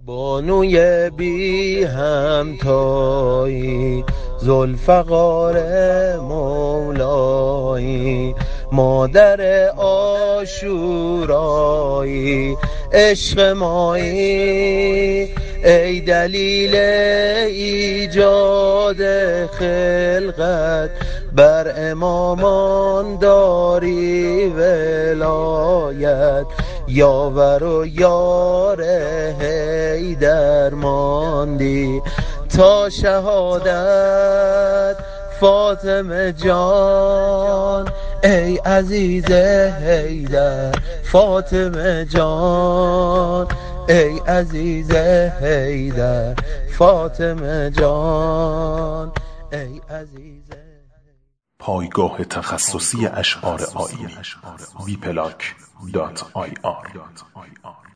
بانوی بی همتایی، ذوالفقار مولایی، مادر عاشورایی، عشق مایی، ای دلیل ایجاد خلقت، بر امامان داری ولایت، یاور و یار حیدر ماندی تا شهادت. فاطمه جان ای عزیز حیدر، فاطمه جان ای عزیز حیدر، فاطمه جان ای عزیز. پایگاه تخصصی اشعار آیینی www.bplank.ir